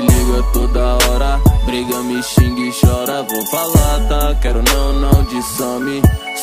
liga toda hora, briga, me xinga e chora. Vou falar, tá? Quero não de some,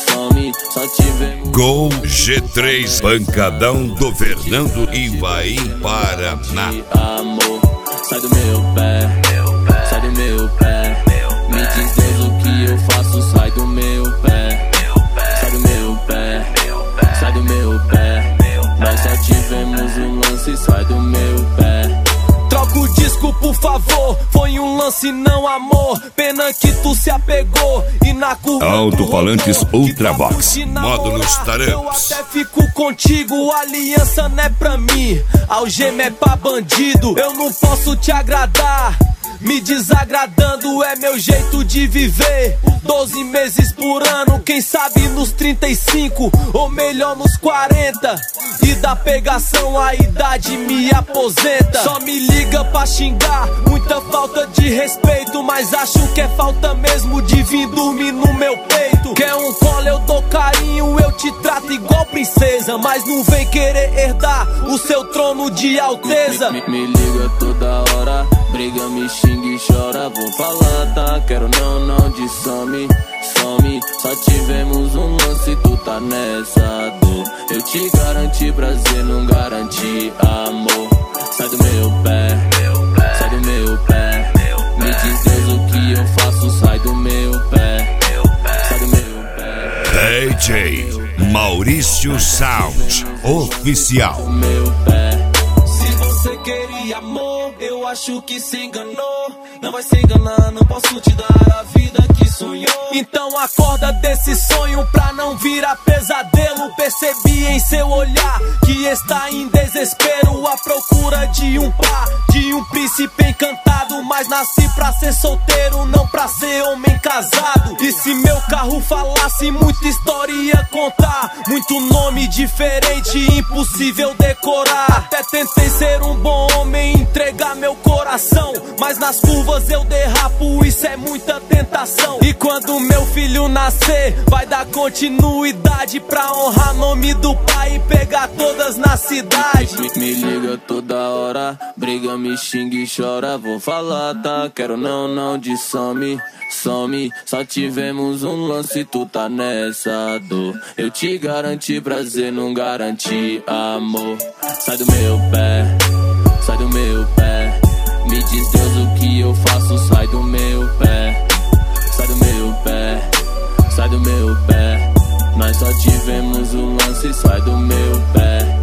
só tivemos. Gol G3, pancadão do Fernando Ivaim Paraná. Amor, sai do meu pé, sai do meu pé. Me diz Deus o que eu faço, sai do meu pé, sai do meu pé, sai do meu pé. Nós só tivemos um lance, sai do meu pé. Troca o disco, por favor. Foi um lance, não amor. Pena que tu se apegou. E na curva Alto-falantes Ultravox, módulos Eu Taramps. até fico contigo, aliança não é pra mim, algema é pra bandido. Eu não posso te agradar, me desagradando é meu jeito de viver. 12 meses por ano, quem sabe nos 35, ou melhor nos 40. E da pegação a idade me aposenta. Só me liga pra xingar, muita falta de respeito. Mas acho que é falta mesmo de vir dormir no meu peito. Quer um colo, eu dou carinho, eu te trato igual princesa. Mas não vem querer herdar o seu trono de alteza. Me liga toda hora, briga, me xinga e chora. Vou falar, tá? Quero não de some, só tivemos um lance, tu tá nessa dor. Eu te garanti prazer, não garanti amor. Sai do meu pé, sai do meu pé. Me diz Deus o que eu faço, sai do meu pé, sai do meu pé. DJ Maurício Sound Oficial. Meu pé. Se você queria amor, eu acho que se enganou. Não vai se enganar, não posso te dar a vida que sonhou. Então acorda desse sonho pra não virar pesadelo. Percebi em seu olhar que está em desespero, à procura de um par, de um príncipe encantado. Mas nasci pra ser solteiro, não pra ser homem casado. E se meu carro falasse, muita história ia contar. Muito nome diferente, impossível decorar. Até tentei ser um bom homem, entregar meu coração, mas nas curvas eu derrapo, isso é muita tentação. E quando meu filho nascer, vai dar continuidade pra honrar nome do pai e pegar todas na cidade. Me liga toda hora, briga, me xinga e chora. Vou falar, tá? Quero não de some, só tivemos um lance, tu tá nessa dor. Eu te garanti prazer, não garanti amor. Sai do meu pé, sai do meu pé. Me diz Deus o que eu faço, sai do meu pé, sai do meu pé, sai do meu pé. Nós só tivemos um lance, sai do meu pé.